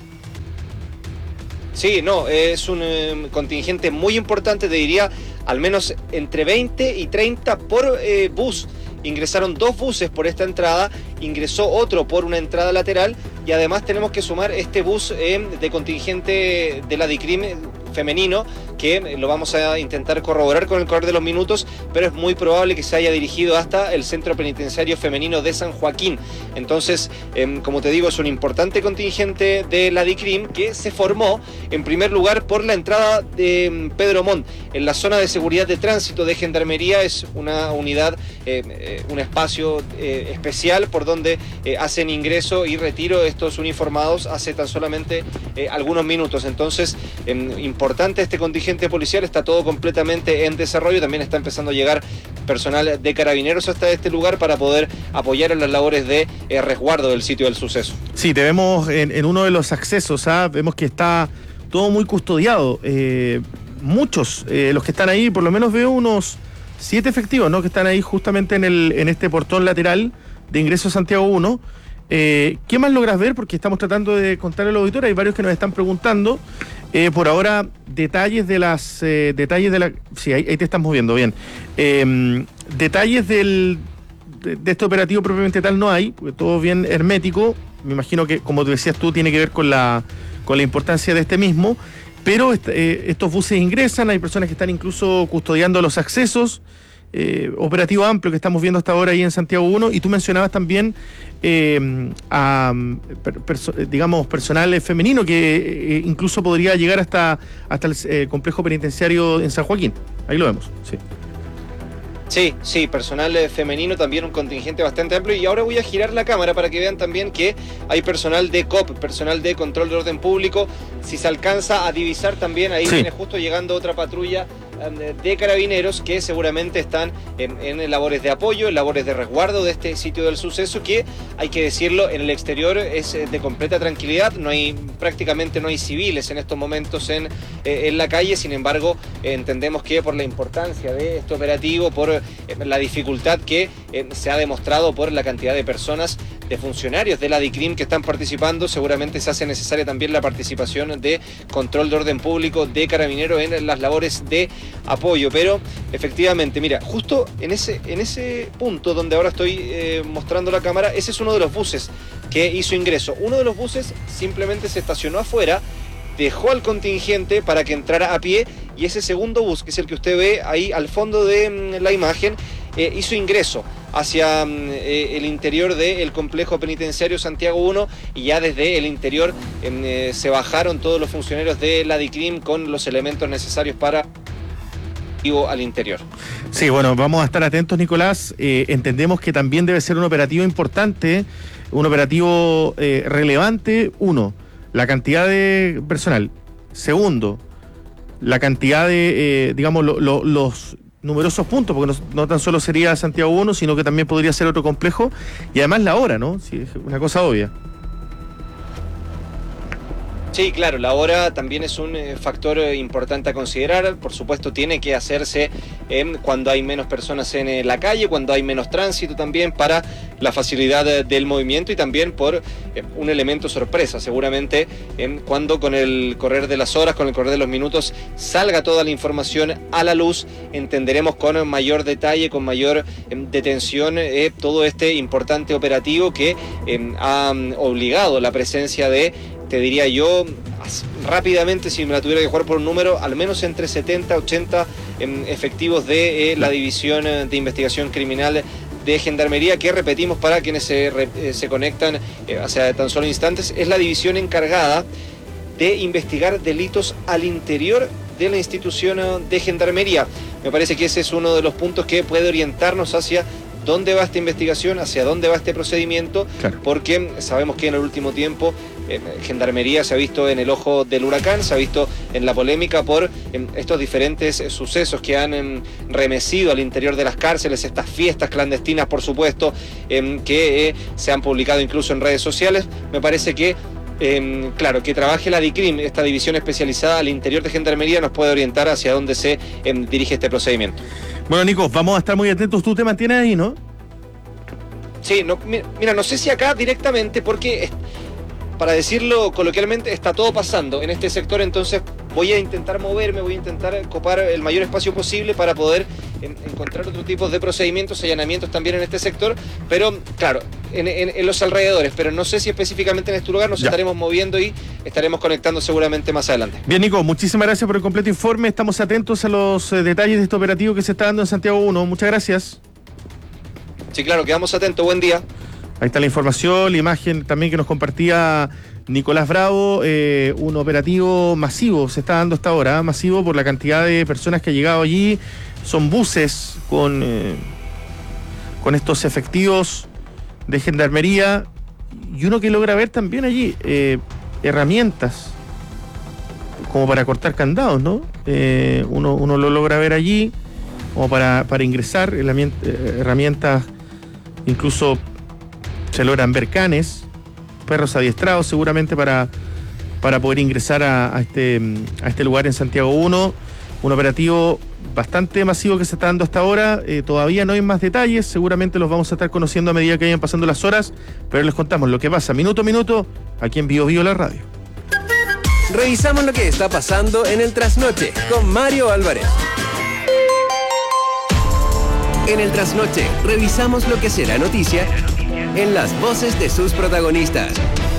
Sí, no, es un eh, contingente muy importante, te diría, al menos entre veinte y treinta por eh, bus. Ingresaron dos buses por esta entrada, ingresó otro por una entrada lateral, y además tenemos que sumar este bus eh, de contingente de la DICRIM femenino, que lo vamos a intentar corroborar con el correr de los minutos, pero es muy probable que se haya dirigido hasta el Centro Penitenciario Femenino de San Joaquín. Entonces, eh, como te digo, es un importante contingente de la DICRIM que se formó en primer lugar por la entrada de Pedro Montt. En la zona de seguridad de tránsito de Gendarmería es una unidad, eh, eh, un espacio eh, especial por donde eh, hacen ingreso y retiro de estos uniformados hace tan solamente eh, algunos minutos. Entonces, eh, importante este contingente policial, está todo completamente en desarrollo, también está empezando a llegar personal de Carabineros hasta este lugar para poder apoyar en las labores de eh, resguardo del sitio del suceso. Sí, te vemos en, en uno de los accesos, ¿ah? Vemos que está todo muy custodiado, eh, muchos, eh, los que están ahí, por lo menos veo unos siete efectivos, ¿no? Que están ahí justamente en, el, en este portón lateral de ingreso a Santiago uno. Eh, ¿Qué más logras ver? Porque estamos tratando de contar al auditorio, hay varios que nos están preguntando. Eh, por ahora, detalles de las... Eh, detalles de la... Sí, ahí, ahí te estás moviendo, bien. Eh, detalles del, de, de este operativo propiamente tal no hay, porque todo bien hermético. Me imagino que, como te decías tú, tiene que ver con la, con la importancia de este mismo. Pero est eh, estos buses ingresan, hay personas que están incluso custodiando los accesos. Eh, operativo amplio que estamos viendo hasta ahora ahí en Santiago uno, y tú mencionabas también eh, a, per, perso digamos, personal femenino que eh, incluso podría llegar hasta, hasta el eh, complejo penitenciario en San Joaquín. Ahí lo vemos, sí. Sí, sí, personal eh, femenino, también un contingente bastante amplio, y ahora voy a girar la cámara para que vean también que hay personal de C O P, personal de control de orden público. Si se alcanza a divisar también, ahí sí viene justo llegando otra patrulla de Carabineros que seguramente están en, en labores de apoyo, en labores de resguardo de este sitio del suceso, que hay que decirlo, en el exterior es de completa tranquilidad, no hay prácticamente no hay civiles en estos momentos en, eh, en la calle. Sin embargo, eh, entendemos que por la importancia de este operativo, por eh, la dificultad que eh, se ha demostrado por la cantidad de personas, de funcionarios de la DICRIM que están participando, seguramente se hace necesaria también la participación de control de orden público de Carabineros en las labores de apoyo. Pero efectivamente, mira, justo en ese, en ese punto donde ahora estoy eh, mostrando la cámara, ese es uno de los buses que hizo ingreso. Uno de los buses simplemente se estacionó afuera, dejó al contingente para que entrara a pie, y ese segundo bus, que es el que usted ve ahí al fondo de mm, la imagen, eh, hizo ingreso hacia eh, el interior del complejo penitenciario Santiago uno, y ya desde el interior eh, se bajaron todos los funcionarios de la DICRIM con los elementos necesarios para al interior. Sí, bueno, vamos a estar atentos, Nicolás. Eh, entendemos que también debe ser un operativo importante, un operativo eh, relevante. Uno, la cantidad de personal. Segundo, la cantidad de, eh, digamos, lo, lo, los numerosos puntos, porque no, no tan solo sería Santiago uno, sino que también podría ser otro complejo, y además la hora, ¿no? Sí, es una cosa obvia. Sí, claro, la hora también es un eh, factor eh, importante a considerar. Por supuesto, tiene que hacerse eh, cuando hay menos personas en eh, la calle, cuando hay menos tránsito también, para la facilidad eh, del movimiento y también por eh, un elemento sorpresa. Seguramente eh, cuando con el correr de las horas, con el correr de los minutos, salga toda la información a la luz, entenderemos con mayor detalle, con mayor eh, detención, eh, todo este importante operativo que eh, ha um, obligado la presencia de, te diría yo, rápidamente, si me la tuviera que jugar por un número, al menos entre setenta, ochenta eh, efectivos de eh, la División de Investigación Criminal de Gendarmería, que repetimos para quienes se, eh, se conectan eh, hace tan solo instantes, es la división encargada de investigar delitos al interior de la institución de Gendarmería. Me parece que ese es uno de los puntos que puede orientarnos hacia dónde va esta investigación, hacia dónde va este procedimiento, claro. Porque sabemos que en el último tiempo eh, Gendarmería se ha visto en el ojo del huracán, se ha visto en la polémica por eh, estos diferentes eh, sucesos que han eh, remecido al interior de las cárceles, estas fiestas clandestinas, por supuesto, eh, que eh, se han publicado incluso en redes sociales. Me parece que Eh, claro, que trabaje la DICRIM, esta división especializada al interior de Gendarmería, nos puede orientar hacia dónde se eh, dirige este procedimiento. Bueno, Nico, vamos a estar muy atentos. Tú te mantienes ahí, ¿no? Sí, no, mira, no sé si acá directamente, porque, para decirlo coloquialmente, está todo pasando en este sector, entonces voy a intentar moverme, voy a intentar copar el mayor espacio posible para poder en, encontrar otro tipo de procedimientos, allanamientos también en este sector, pero claro, en, en, en los alrededores, pero no sé si específicamente en este lugar, nos ya. estaremos moviendo y estaremos conectando seguramente más adelante. Bien, Nico, muchísimas gracias por el completo informe, estamos atentos a los eh, detalles de este operativo que se está dando en Santiago uno, muchas gracias. Sí, claro, quedamos atentos, buen día. Ahí está la información, la imagen también que nos compartía Nicolás Bravo, eh, un operativo masivo se está dando hasta ahora, ¿eh? masivo por la cantidad de personas que han llegado allí, son buses con, eh, con estos efectivos de Gendarmería y uno que logra ver también allí eh, herramientas como para cortar candados, ¿no? Eh, uno, uno lo logra ver allí como para, para ingresar, herramientas, incluso se logran ver canes, perros adiestrados seguramente para, para poder ingresar a, a, este, a este lugar en Santiago uno. Un operativo bastante masivo que se está dando hasta ahora. Eh, todavía no hay más detalles, seguramente los vamos a estar conociendo a medida que vayan pasando las horas, pero les contamos lo que pasa minuto a minuto aquí en Bio Bio la radio. Revisamos lo que está pasando en el Trasnoche con Mario Álvarez. En el Trasnoche revisamos lo que será noticia en las voces de sus protagonistas.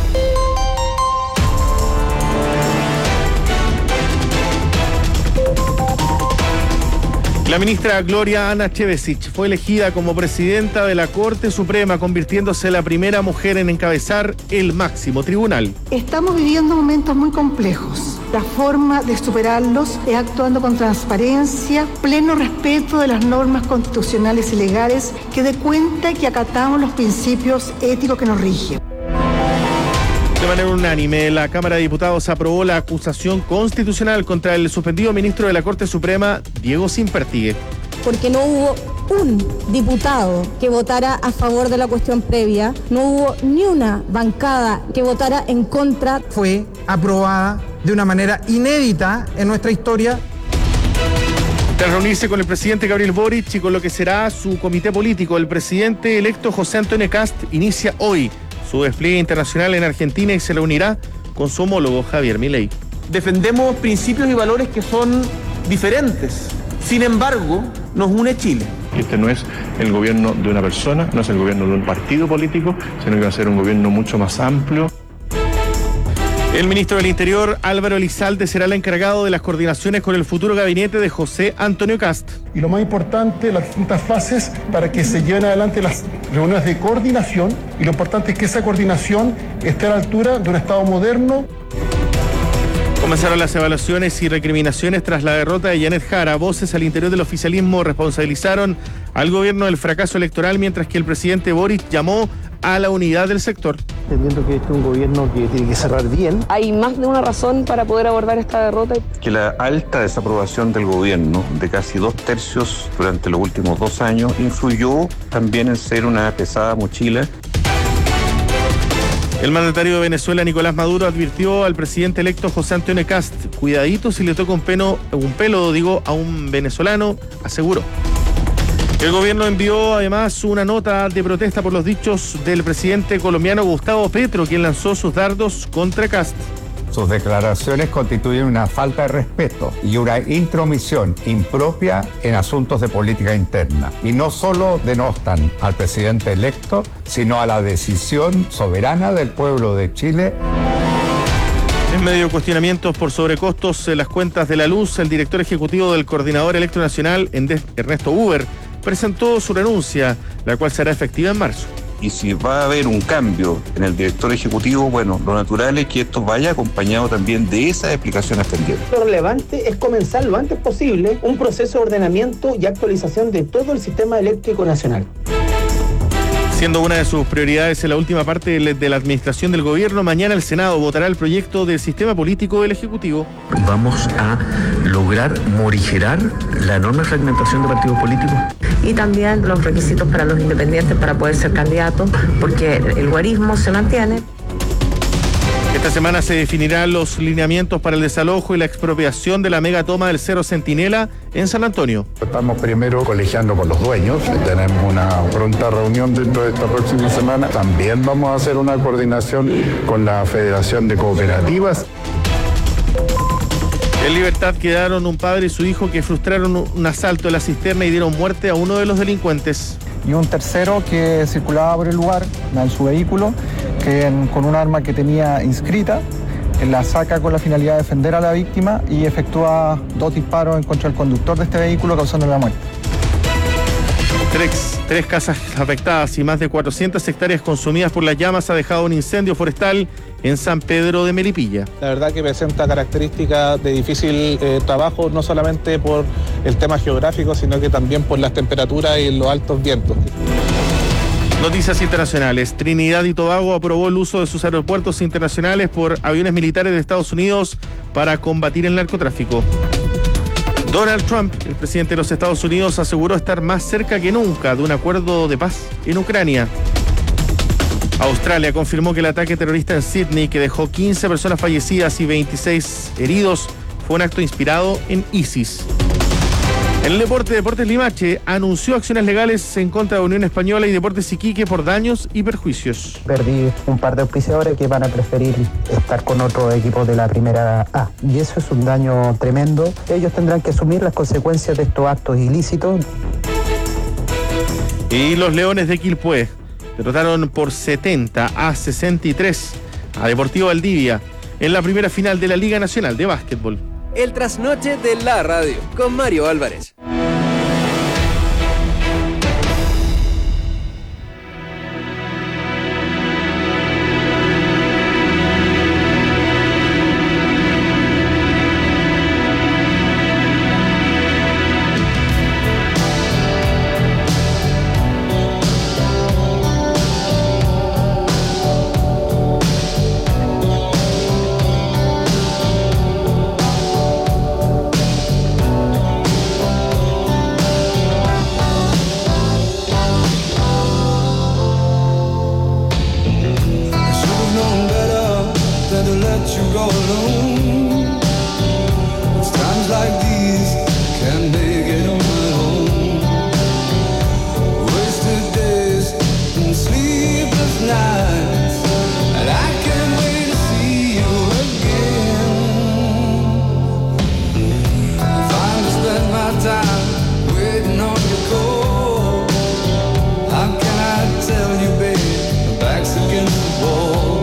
La ministra Gloria Ana Chevesich fue elegida como presidenta de la Corte Suprema, convirtiéndose en la primera mujer en encabezar el máximo tribunal. Estamos viviendo momentos muy complejos. La forma de superarlos es actuando con transparencia, pleno respeto de las normas constitucionales y legales, que dé cuenta que acatamos los principios éticos que nos rigen. De manera unánime, la Cámara de Diputados aprobó la acusación constitucional contra el suspendido ministro de la Corte Suprema, Diego Sínpertigue. Porque no hubo un diputado que votara a favor de la cuestión previa, no hubo ni una bancada que votara en contra. Fue aprobada de una manera inédita en nuestra historia. Tras reunirse con el presidente Gabriel Boric y con lo que será su comité político, el presidente electo José Antonio Kast inicia hoy su despliegue internacional en Argentina y se reunirá con su homólogo Javier Milei. Defendemos principios y valores que son diferentes. Sin embargo, nos une Chile. Este no es el gobierno de una persona, no es el gobierno de un partido político, sino que va a ser un gobierno mucho más amplio. El ministro del Interior, Álvaro Elizalde, será el encargado de las coordinaciones con el futuro gabinete de José Antonio Kast. Y lo más importante, las distintas fases para que se lleven adelante las reuniones de coordinación, y lo importante es que esa coordinación esté a la altura de un Estado moderno. Comenzaron las evaluaciones y recriminaciones tras la derrota de Janet Jara. Voces al interior del oficialismo responsabilizaron al gobierno del fracaso electoral, mientras que el presidente Boric llamó a la unidad del sector. Entendiendo que este es un gobierno que tiene que cerrar bien. Hay más de una razón para poder abordar esta derrota. Que la alta desaprobación del gobierno, de casi dos tercios durante los últimos dos años, influyó también en ser una pesada mochila. El mandatario de Venezuela, Nicolás Maduro, advirtió al presidente electo José Antonio Kast: cuidadito si le toca un, peno, un pelo, digo, a un venezolano, aseguró. El gobierno envió además una nota de protesta por los dichos del presidente colombiano Gustavo Petro, quien lanzó sus dardos contra Kast. Sus declaraciones constituyen una falta de respeto y una intromisión impropia en asuntos de política interna. Y no solo denostan al presidente electo, sino a la decisión soberana del pueblo de Chile. En medio de cuestionamientos por sobrecostos en las cuentas de la luz, el director ejecutivo del Coordinador Eléctrico Nacional, Ernesto Huber, presentó su renuncia, la cual será efectiva en marzo. Y si va a haber un cambio en el director ejecutivo, bueno, lo natural es que esto vaya acompañado también de esas explicaciones pendientes. Lo relevante es comenzar lo antes posible un proceso de ordenamiento y actualización de todo el sistema eléctrico nacional. Siendo una de sus prioridades en la última parte de la administración del gobierno, mañana el Senado votará el proyecto del sistema político del Ejecutivo. Vamos a lograr morigerar la enorme fragmentación de partidos políticos. Y también los requisitos para los independientes para poder ser candidatos, porque el guarismo se mantiene. Esta semana se definirán los lineamientos para el desalojo y la expropiación de la megatoma del Cerro Centinela en San Antonio. Estamos primero colegiando con los dueños, tenemos una pronta reunión dentro de esta próxima semana. También vamos a hacer una coordinación con la Federación de Cooperativas. En libertad quedaron un padre y su hijo que frustraron un asalto en la cisterna y dieron muerte a uno de los delincuentes. Y un tercero que circulaba por el lugar en su vehículo, que en, con un arma que tenía inscrita, la saca con la finalidad de defender a la víctima y efectúa dos disparos en contra del conductor de este vehículo, causándole la muerte. Tres, tres casas afectadas y más de cuatrocientas hectáreas consumidas por las llamas ha dejado un incendio forestal en San Pedro de Melipilla. La verdad que presenta características de difícil eh, trabajo, no solamente por el tema geográfico, sino que también por las temperaturas y los altos vientos. Noticias internacionales. Trinidad y Tobago aprobó el uso de sus aeropuertos internacionales por aviones militares de Estados Unidos para combatir el narcotráfico. Donald Trump, el presidente de los Estados Unidos, aseguró estar más cerca que nunca de un acuerdo de paz en Ucrania. Australia confirmó que el ataque terrorista en Sydney, que dejó quince personas fallecidas y veintiséis heridos, fue un acto inspirado en ISIS. En el deporte, Deportes Limache anunció acciones legales en contra de Unión Española y Deportes Iquique por daños y perjuicios. Perdí un par de auspiciadores que van a preferir estar con otro equipo de la primera A. Y eso es un daño tremendo. Ellos tendrán que asumir las consecuencias de estos actos ilícitos. Y los Leones de Quilpué derrotaron por setenta a sesenta y tres a Deportivo Valdivia en la primera final de la Liga Nacional de Básquetbol. El trasnoche de la radio con Mario Álvarez.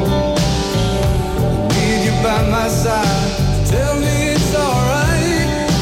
By my side, tell me it's alright.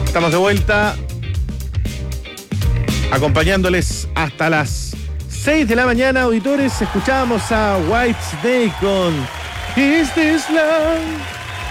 Estamos de vuelta acompañándoles hasta las seis de la mañana, auditores. Escuchábamos a White Snake con Is This Love?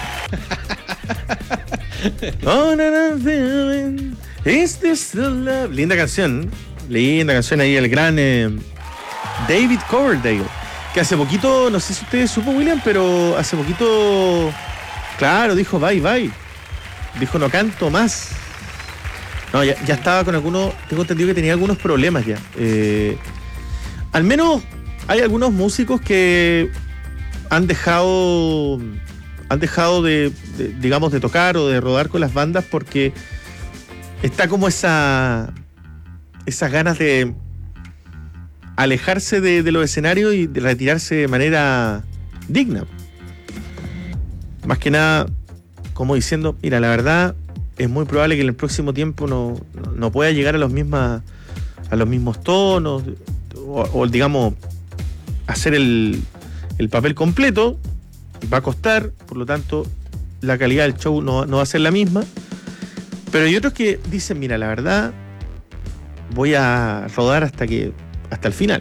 Oh, no, no, feeling. Is This the Love? Linda canción, linda canción ahí, el gran eh, David Coverdale, que hace poquito, no sé si ustedes supo, William, pero hace poquito, claro, dijo bye bye. Dijo no canto más. No, ya, ya estaba con algunos, tengo entendido que tenía algunos problemas ya. Eh, al menos hay algunos músicos que han dejado, han dejado de, de, digamos, de tocar o de rodar con las bandas porque está como esa, esas ganas de alejarse de, de los escenarios y de retirarse de manera digna. Más que nada, como diciendo, mira, la verdad es muy probable que en el próximo tiempo no, no, no pueda llegar a los mismas, a los mismos tonos o, o digamos hacer el, el papel completo. Va a costar, por lo tanto la calidad del show no, no va a ser la misma. Pero hay otros que dicen, mira, la verdad voy a rodar hasta que hasta el final.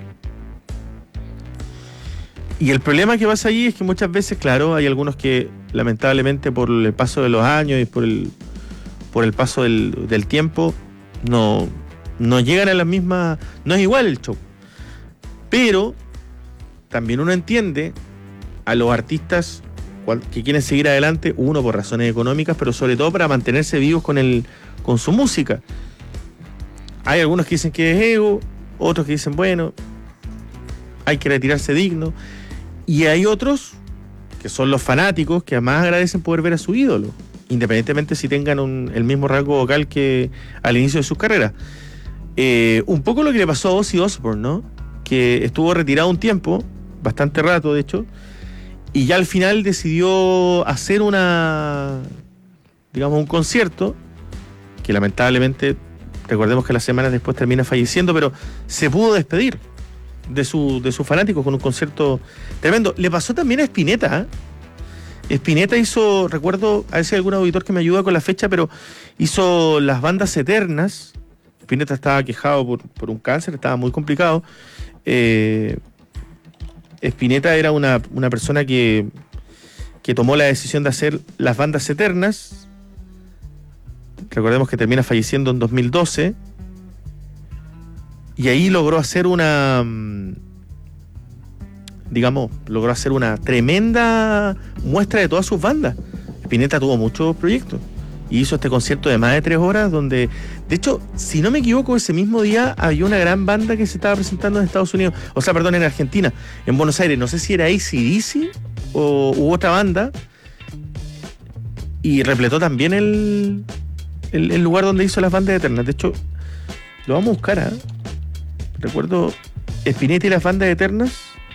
Y el problema que pasa ahí es que muchas veces, claro, hay algunos que lamentablemente por el paso de los años y por el por el paso del, del tiempo no, no llegan a las mismas, no es igual el show. Pero también uno entiende a los artistas que quieren seguir adelante, uno por razones económicas, pero sobre todo para mantenerse vivos con el con su música. Hay algunos que dicen que es ego, otros que dicen, bueno, hay que retirarse digno. Y hay otros que son los fanáticos que además agradecen poder ver a su ídolo, independientemente si tengan un, el mismo rasgo vocal que al inicio de sus carreras. Eh, un poco lo que le pasó a Ozzy Osbourne, ¿no? Que estuvo retirado un tiempo, bastante rato de hecho, y ya al final decidió hacer una, digamos, un concierto, que lamentablemente, recordemos que las semanas después termina falleciendo, pero se pudo despedir de su de sus fanáticos con un concierto tremendo. Le pasó también a Spinetta, ¿eh? Spinetta hizo, recuerdo, a ver si hay algún auditor que me ayuda con la fecha, pero hizo Las Bandas Eternas. Spinetta estaba quejado por, por un cáncer, estaba muy complicado. Eh, Spinetta era una, una persona que, que tomó la decisión de hacer Las Bandas Eternas. Recordemos que termina falleciendo en dos mil doce. Y ahí logró hacer una, digamos, logró hacer una tremenda muestra de todas sus bandas. Spinetta tuvo muchos proyectos y hizo este concierto de más de tres horas donde, de hecho, si no me equivoco, ese mismo día había una gran banda que se estaba presentando en Estados Unidos, o sea, perdón, en Argentina, en Buenos Aires. No sé si era A C D C o u otra banda, y repletó también el, el, el lugar donde hizo Las Bandas Eternas. De hecho, lo vamos a buscar, ¿eh? Recuerdo Spinetta y Las Bandas Eternas,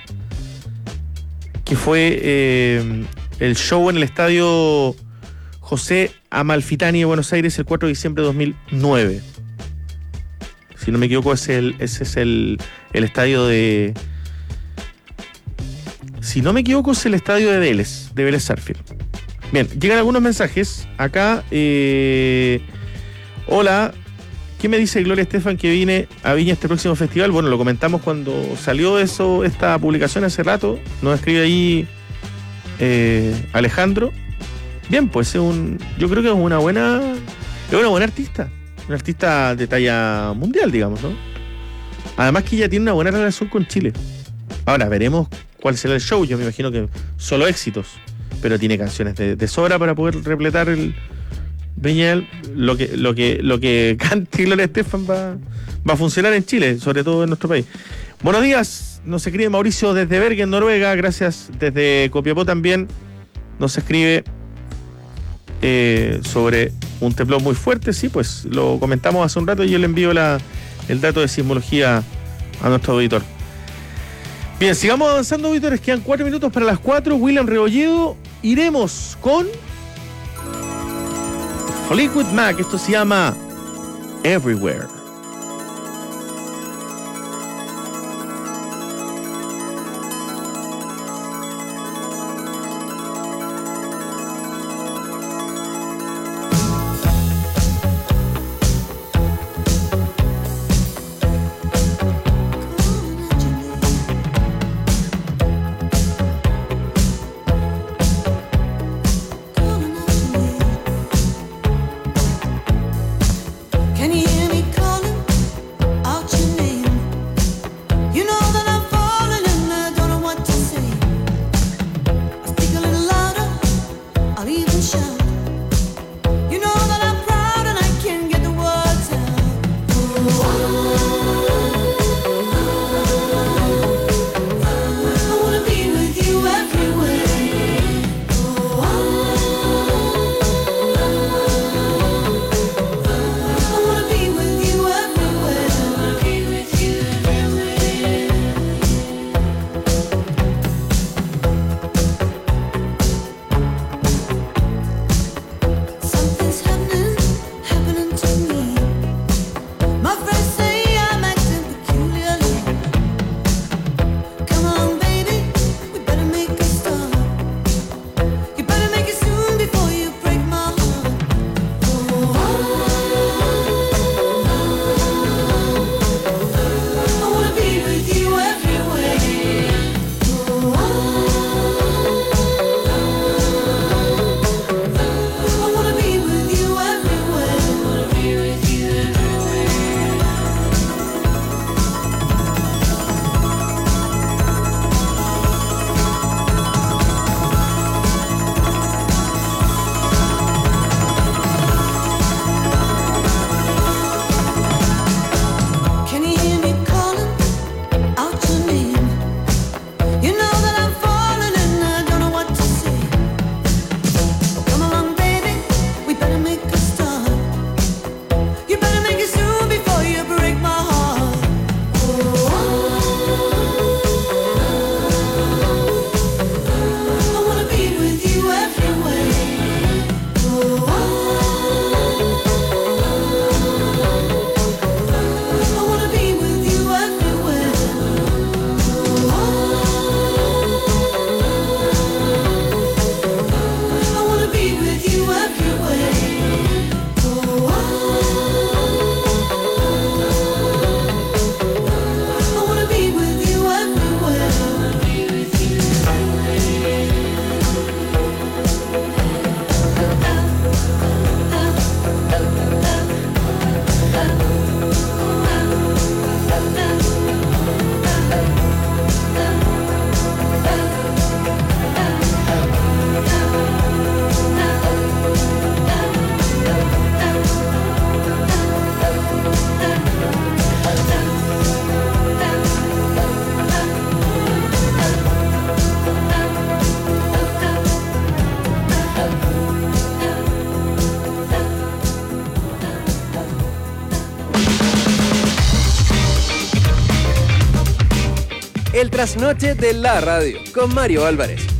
que fue eh, el show en el estadio José Amalfitani de Buenos Aires el cuatro de diciembre de dos mil nueve. Si no me equivoco, ese es el, ese es el, el estadio de... Si no me equivoco, es el estadio de Vélez, de Vélez Sarsfield. Bien, llegan algunos mensajes. Acá, eh, hola... ¿Qué me dice Gloria Estefan que viene a Viña este próximo festival? Bueno, lo comentamos cuando salió eso, esta publicación hace rato. Nos escribe ahí eh, Alejandro. Bien, pues es un, yo creo que es una buena, es una buena artista. Una artista de talla mundial, digamos, ¿no? Además que ella tiene una buena relación con Chile. Ahora, veremos cuál será el show. Yo me imagino que solo éxitos. Pero tiene canciones de, de sobra para poder repletar el... Viña, lo que lo que lo que cante Gloria Estefan va, va a funcionar en Chile, sobre todo en nuestro país. Buenos días, nos escribe Mauricio desde Bergen, Noruega. Gracias. Desde Copiapó también nos escribe eh, sobre un temblor muy fuerte. Sí, pues lo comentamos hace un rato y yo le envío la, el dato de sismología a nuestro auditor. Bien, sigamos avanzando, auditores. Quedan cuatro minutos para las cuatro. William Rebolledo, iremos con Fleetwood Mac. Esto se llama Everywhere. El trasnoche de la radio con Mario Álvarez.